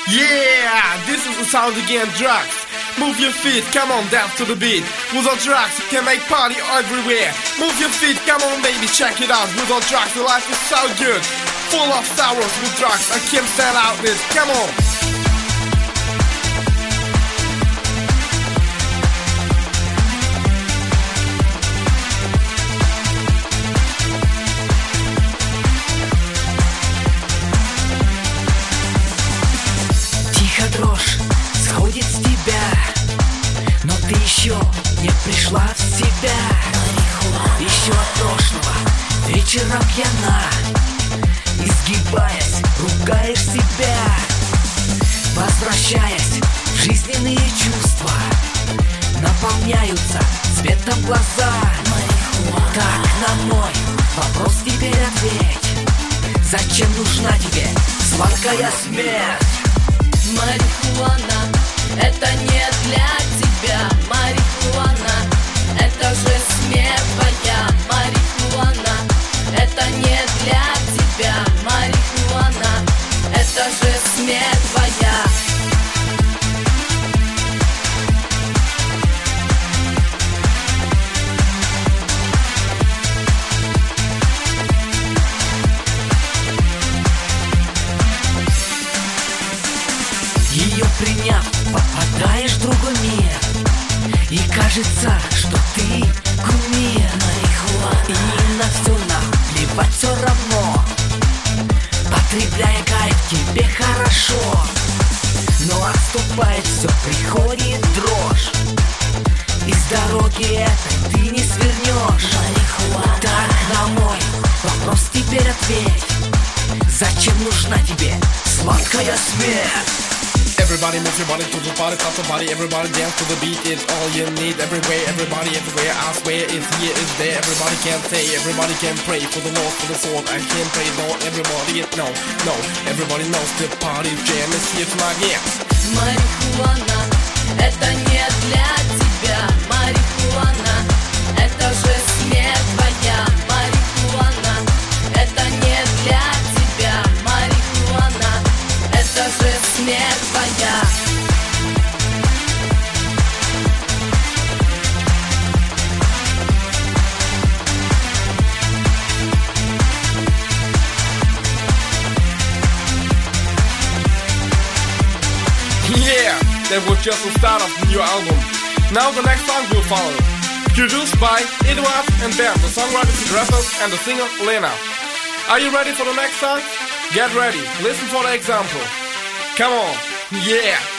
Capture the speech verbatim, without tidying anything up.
Yeah, this is the sound again, drugs. Move your feet, come on, dance to the beat. Without drugs, you can make party everywhere. Move your feet, come on, baby, check it out. Without drugs, the life is so good. Full of sorrows with drugs, I can't stand out this. Come on. Дрожь сходит с тебя, но ты еще не пришла в себя. Еще от прошлого вечера пьяна, изгибаясь, ругаешь себя. Возвращаясь в жизненные чувства, наполняются светом глаза. Так на мой вопрос теперь ответь: зачем нужна тебе сладкая смерть? Марихуана, это не для тебя. Марихуана, это же смерть твоя. Марихуана, это не для тебя. Марихуана, это же смерть твоя. Ее приняв, попадаешь в другой мир, и кажется, что ты кумир. И на все наплевать все равно, потребляя кайф, тебе хорошо. Но отступает все, приходит дрожь, и с дороги этой ты не свернешь. Так на мой вопрос теперь ответь: зачем нужна тебе сладкая смерть? Everybody move your body to the party, stop the party. Everybody dance to the beat, it's all you need. Everywhere, everybody, everywhere, I swear it's here, it's there. Everybody can say, everybody can pray for the Lord, for the soul. I can't pray, no, everybody, no, no. Everybody knows the party jam is here tonight, yeah. Марихуана, это не для тебя. Марихуана, это же смерть твоя. Марихуана, это не для тебя. Марихуана, это же смерть твоя. Yeah, that was just the start of the new album. Now the next song will follow. Produced by Eduard and Ben, the songwriters and rappers, and the singer Lena. Are you ready for the next song? Get ready, listen for the example. Come on, yeah.